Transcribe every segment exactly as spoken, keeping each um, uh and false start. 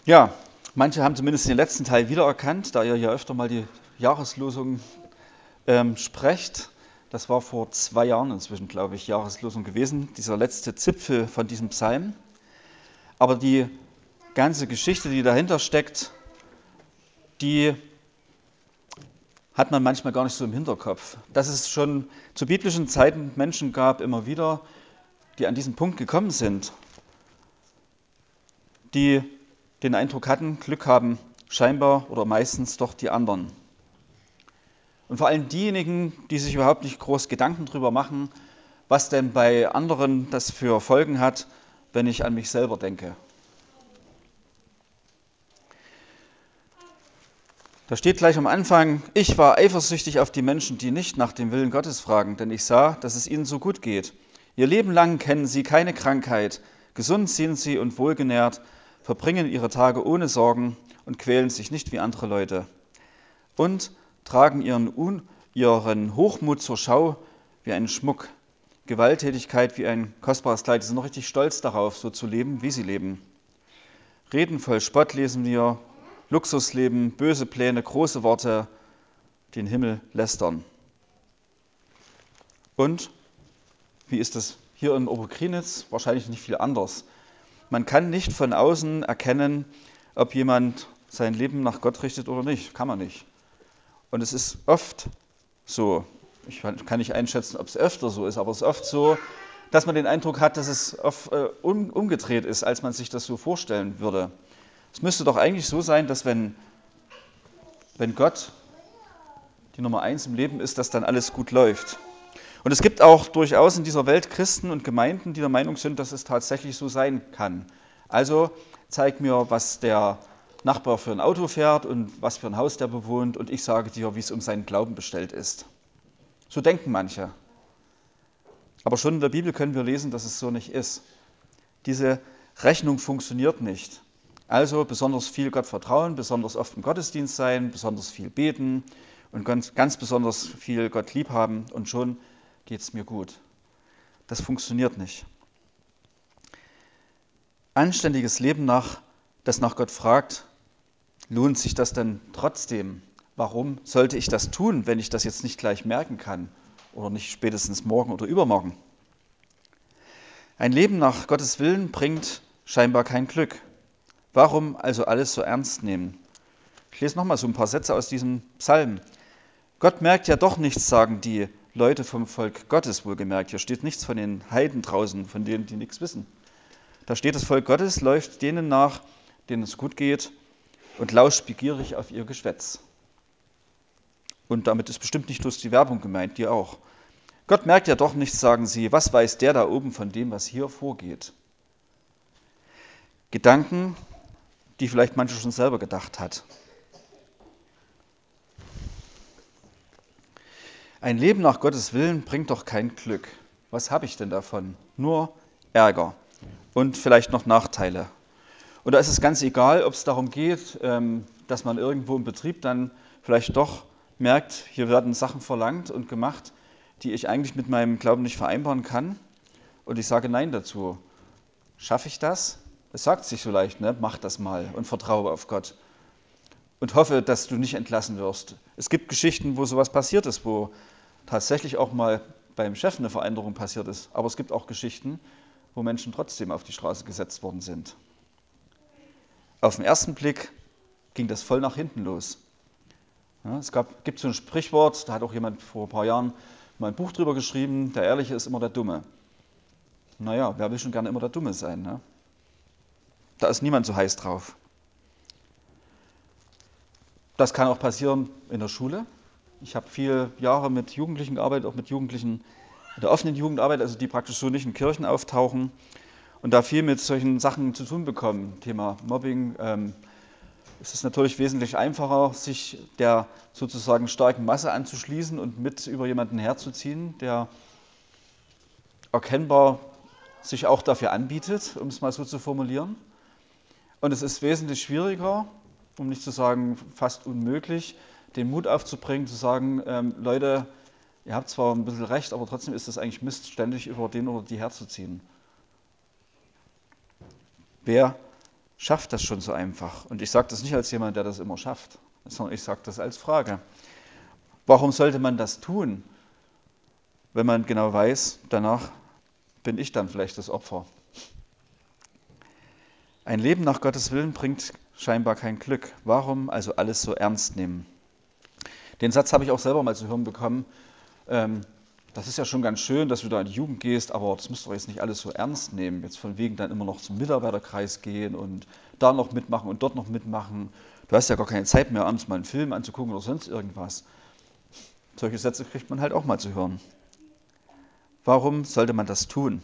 Ja, manche haben zumindest den letzten Teil wiedererkannt, da ihr ja öfter mal die Jahreslosung ähm, sprecht. Das war vor zwei Jahren inzwischen, glaube ich, Jahreslosung gewesen, dieser letzte Zipfel von diesem Psalm. Aber die ganze Geschichte, die dahinter steckt, die hat man manchmal gar nicht so im Hinterkopf. Dass es schon zu biblischen Zeiten Menschen gab, immer wieder, die an diesen Punkt gekommen sind, die den Eindruck hatten, Glück haben scheinbar oder meistens doch die anderen. Und vor allem diejenigen, die sich überhaupt nicht groß Gedanken darüber machen, was denn bei anderen das für Folgen hat, wenn ich an mich selber denke. Da steht gleich am Anfang: Ich war eifersüchtig auf die Menschen, die nicht nach dem Willen Gottes fragen, denn ich sah, dass es ihnen so gut geht. Ihr Leben lang kennen sie keine Krankheit, gesund sind sie und wohlgenährt, verbringen ihre Tage ohne Sorgen und quälen sich nicht wie andere Leute. Und tragen ihren, Un ihren Hochmut zur Schau wie einen Schmuck, Gewalttätigkeit wie ein kostbares Kleid. Sie sind noch richtig stolz darauf, so zu leben, wie sie leben. Reden voll Spott lesen wir, Luxusleben, böse Pläne, große Worte, den Himmel lästern. Und wie ist es hier in Oberkrinitz? Wahrscheinlich nicht viel anders. Man kann nicht von außen erkennen, ob jemand sein Leben nach Gott richtet oder nicht. Kann man nicht. Und es ist oft so, ich kann nicht einschätzen, ob es öfter so ist, aber es ist oft so, dass man den Eindruck hat, dass es oft, äh, um, umgedreht ist, als man sich das so vorstellen würde. Es müsste doch eigentlich so sein, dass wenn, wenn Gott die Nummer eins im Leben ist, dass dann alles gut läuft. Und es gibt auch durchaus in dieser Welt Christen und Gemeinden, die der Meinung sind, dass es tatsächlich so sein kann. Also zeig mir, was der Nachbar für ein Auto fährt und was für ein Haus der bewohnt, und ich sage dir, wie es um seinen Glauben bestellt ist. So denken manche. Aber schon in der Bibel können wir lesen, dass es so nicht ist. Diese Rechnung funktioniert nicht. Also besonders viel Gott vertrauen, besonders oft im Gottesdienst sein, besonders viel beten und ganz, ganz besonders viel Gott lieb haben, und schon geht es mir gut. Das funktioniert nicht. Anständiges Leben, nach, das nach Gott fragt, lohnt sich das denn trotzdem? Warum sollte ich das tun, wenn ich das jetzt nicht gleich merken kann oder nicht spätestens morgen oder übermorgen? Ein Leben nach Gottes Willen bringt scheinbar kein Glück. Warum also alles so ernst nehmen? Ich lese nochmal so ein paar Sätze aus diesem Psalm. Gott merkt ja doch nichts, sagen die Leute vom Volk Gottes wohlgemerkt. Hier steht nichts von den Heiden draußen, von denen, die nichts wissen. Da steht, das Volk Gottes läuft denen nach, denen es gut geht, und lauscht begierig auf ihr Geschwätz. Und damit ist bestimmt nicht bloß die Werbung gemeint, die auch. Gott merkt ja doch nichts, sagen sie. Was weiß der da oben von dem, was hier vorgeht? Gedanken, die vielleicht manche schon selber gedacht hat. Ein Leben nach Gottes Willen bringt doch kein Glück. Was habe ich denn davon? Nur Ärger und vielleicht noch Nachteile. Und da ist es ganz egal, ob es darum geht, dass man irgendwo im Betrieb dann vielleicht doch merkt, hier werden Sachen verlangt und gemacht, die ich eigentlich mit meinem Glauben nicht vereinbaren kann. Und ich sage Nein dazu. Schaffe ich das? Es sagt sich so leicht, ne? Mach das mal und vertraue auf Gott. Und hoffe, dass du nicht entlassen wirst. Es gibt Geschichten, wo sowas passiert ist, wo tatsächlich auch mal beim Chef eine Veränderung passiert ist. Aber es gibt auch Geschichten, wo Menschen trotzdem auf die Straße gesetzt worden sind. Auf den ersten Blick ging das voll nach hinten los. Ja, es gab, gibt so ein Sprichwort, da hat auch jemand vor ein paar Jahren mal ein Buch drüber geschrieben: Der Ehrliche ist immer der Dumme. Naja, wer will schon gerne immer der Dumme sein? Ne? Da ist niemand so heiß drauf. Das kann auch passieren in der Schule. Ich habe viele Jahre mit Jugendlichen gearbeitet, auch mit Jugendlichen in der offenen Jugendarbeit, also die praktisch so nicht in Kirchen auftauchen, und da viel mit solchen Sachen zu tun bekommen. Thema Mobbing. Ähm, es ist natürlich wesentlich einfacher, sich der sozusagen starken Masse anzuschließen und mit über jemanden herzuziehen, der erkennbar sich auch dafür anbietet, um es mal so zu formulieren. Und es ist wesentlich schwieriger, um nicht zu sagen fast unmöglich, den Mut aufzubringen, zu sagen, ähm, Leute, ihr habt zwar ein bisschen recht, aber trotzdem ist es eigentlich Mist, ständig über den oder die herzuziehen. Wer schafft das schon so einfach? Und ich sage das nicht als jemand, der das immer schafft, sondern ich sage das als Frage. Warum sollte man das tun, wenn man genau weiß, danach bin ich dann vielleicht das Opfer? Ein Leben nach Gottes Willen bringt scheinbar kein Glück. Warum also alles so ernst nehmen? Den Satz habe ich auch selber mal zu hören bekommen. Ähm, das ist ja schon ganz schön, dass du da in die Jugend gehst, aber das musst du jetzt nicht alles so ernst nehmen. Jetzt von wegen dann immer noch zum Mitarbeiterkreis gehen und da noch mitmachen und dort noch mitmachen. Du hast ja gar keine Zeit mehr, abends mal einen Film anzugucken oder sonst irgendwas. Solche Sätze kriegt man halt auch mal zu hören. Warum sollte man das tun?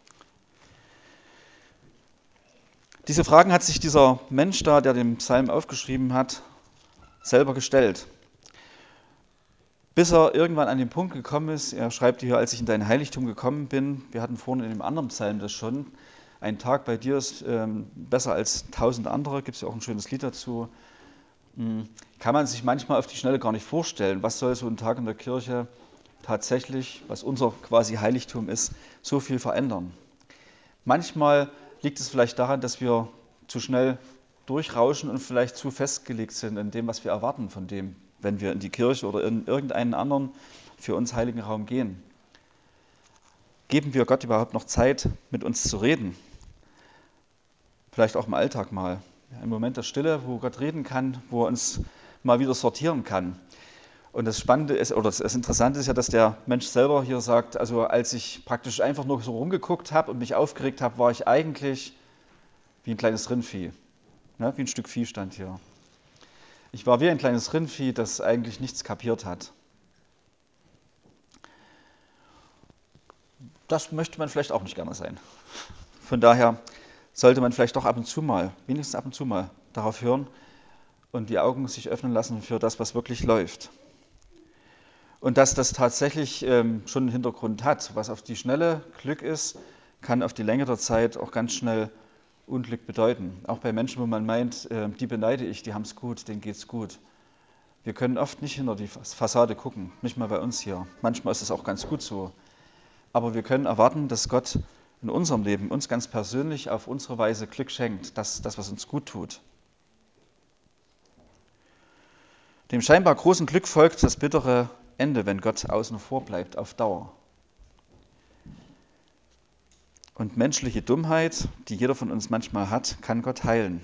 Diese Fragen hat sich dieser Mensch da, der den Psalm aufgeschrieben hat, selber gestellt. Bis er irgendwann an den Punkt gekommen ist, er schreibt hier, als ich in dein Heiligtum gekommen bin, wir hatten vorhin in dem anderen Psalm das schon, ein Tag bei dir ist ähm, besser als tausend andere, gibt es ja auch ein schönes Lied dazu, hm, kann man sich manchmal auf die Schnelle gar nicht vorstellen, was soll so ein Tag in der Kirche tatsächlich, was unser quasi Heiligtum ist, so viel verändern. Manchmal liegt es vielleicht daran, dass wir zu schnell durchrauschen und vielleicht zu festgelegt sind in dem, was wir erwarten von dem, wenn wir in die Kirche oder in irgendeinen anderen für uns heiligen Raum gehen. Geben wir Gott überhaupt noch Zeit, mit uns zu reden? Vielleicht auch im Alltag mal. Ein Moment der Stille, wo Gott reden kann, wo er uns mal wieder sortieren kann. Und das Spannende ist, oder das Interessante ist ja, dass der Mensch selber hier sagt, also als ich praktisch einfach nur so rumgeguckt habe und mich aufgeregt habe, war ich eigentlich wie ein kleines Rindvieh. Ne, wie ein Stück Vieh stand hier. Ich war wie ein kleines Rindvieh, das eigentlich nichts kapiert hat. Das möchte man vielleicht auch nicht gerne sein. Von daher sollte man vielleicht doch ab und zu mal, wenigstens ab und zu mal, darauf hören und die Augen sich öffnen lassen für das, was wirklich läuft. Und dass das tatsächlich ähm, schon einen Hintergrund hat, was auf die Schnelle Glück ist, kann auf die Länge der Zeit auch ganz schnell Unglück bedeuten. Auch bei Menschen, wo man meint, äh, die beneide ich, die haben es gut, denen geht es gut. Wir können oft nicht hinter die Fassade gucken, nicht mal bei uns hier. Manchmal ist es auch ganz gut so. Aber wir können erwarten, dass Gott in unserem Leben uns ganz persönlich auf unsere Weise Glück schenkt, das, das was uns gut tut. Dem scheinbar großen Glück folgt das bittere Ende, wenn Gott außen vor bleibt, auf Dauer. Und menschliche Dummheit, die jeder von uns manchmal hat, kann Gott heilen.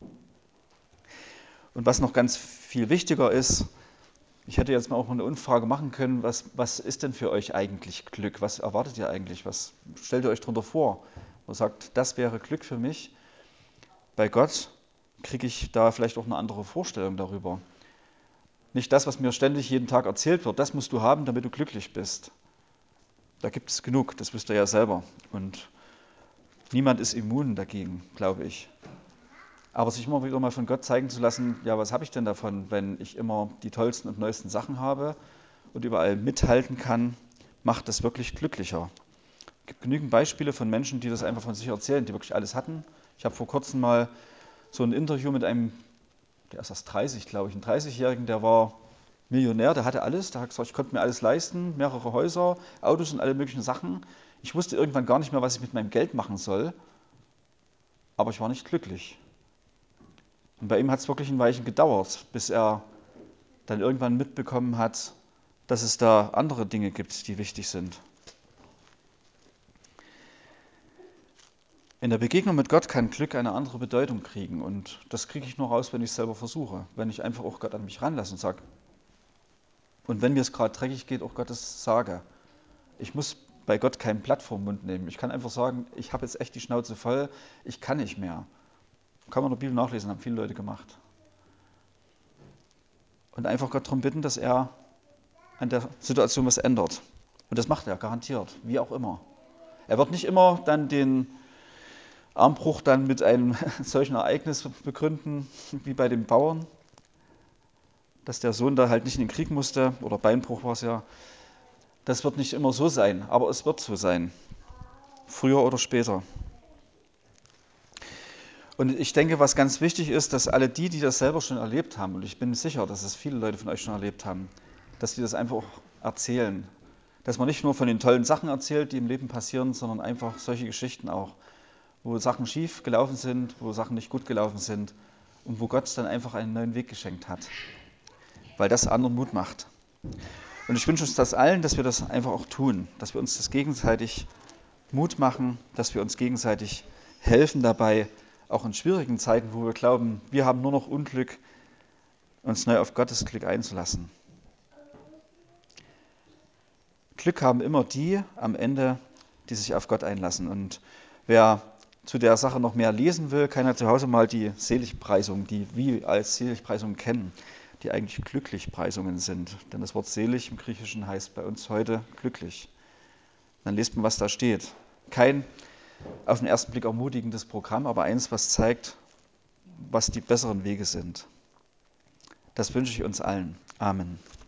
Und was noch ganz viel wichtiger ist, ich hätte jetzt mal auch eine Umfrage machen können, was, was ist denn für euch eigentlich Glück? Was erwartet ihr eigentlich? Was stellt ihr euch darunter vor? Man sagt, das wäre Glück für mich. Bei Gott kriege ich da vielleicht auch eine andere Vorstellung darüber. Nicht das, was mir ständig jeden Tag erzählt wird, das musst du haben, damit du glücklich bist. Da gibt es genug, das wisst ihr ja selber. Und niemand ist immun dagegen, glaube ich. Aber sich immer wieder mal von Gott zeigen zu lassen, ja, was habe ich denn davon, wenn ich immer die tollsten und neuesten Sachen habe und überall mithalten kann, macht das wirklich glücklicher. Es gibt genügend Beispiele von Menschen, die das einfach von sich erzählen, die wirklich alles hatten. Ich habe vor kurzem mal so ein Interview mit einem, der ist erst dreißig, glaube ich, einen dreißigjährigen, der war Millionär, der hatte alles, der hat gesagt, ich konnte mir alles leisten, mehrere Häuser, Autos und alle möglichen Sachen. Ich wusste irgendwann gar nicht mehr, was ich mit meinem Geld machen soll, aber ich war nicht glücklich. Und bei ihm hat es wirklich ein Weilchen gedauert, bis er dann irgendwann mitbekommen hat, dass es da andere Dinge gibt, die wichtig sind. In der Begegnung mit Gott kann Glück eine andere Bedeutung kriegen und das kriege ich nur raus, wenn ich es selber versuche, wenn ich einfach auch Gott an mich ranlasse und sage, und wenn mir es gerade dreckig geht, auch Gottes sage. Ich muss bei Gott kein Blatt vorm Mund nehmen. Ich kann einfach sagen, ich habe jetzt echt die Schnauze voll, ich kann nicht mehr. Kann man in der Bibel nachlesen, haben viele Leute gemacht. Und einfach Gott darum bitten, dass er an der Situation was ändert. Und das macht er, garantiert, wie auch immer. Er wird nicht immer dann den Armbruch dann mit einem solchen Ereignis begründen, wie bei den Bauern, dass der Sohn da halt nicht in den Krieg musste, oder Beinbruch war es ja. Das wird nicht immer so sein, aber es wird so sein, früher oder später. Und ich denke, was ganz wichtig ist, dass alle die, die das selber schon erlebt haben, und ich bin sicher, dass es viele Leute von euch schon erlebt haben, dass die das einfach auch erzählen. Dass man nicht nur von den tollen Sachen erzählt, die im Leben passieren, sondern einfach solche Geschichten auch, wo Sachen schief gelaufen sind, wo Sachen nicht gut gelaufen sind und wo Gott dann einfach einen neuen Weg geschenkt hat, weil das anderen Mut macht. Und ich wünsche uns das allen, dass wir das einfach auch tun, dass wir uns das gegenseitig Mut machen, dass wir uns gegenseitig helfen dabei, auch in schwierigen Zeiten, wo wir glauben, wir haben nur noch Unglück, uns neu auf Gottes Glück einzulassen. Glück haben immer die am Ende, die sich auf Gott einlassen. Und wer zu der Sache noch mehr lesen will, kann ja zu Hause mal die Seligpreisung, die wir als Seligpreisung kennen, die eigentlich Glücklichpreisungen sind. Denn das Wort selig im Griechischen heißt bei uns heute glücklich. Dann liest man, was da steht. Kein auf den ersten Blick ermutigendes Programm, aber eins, was zeigt, was die besseren Wege sind. Das wünsche ich uns allen. Amen.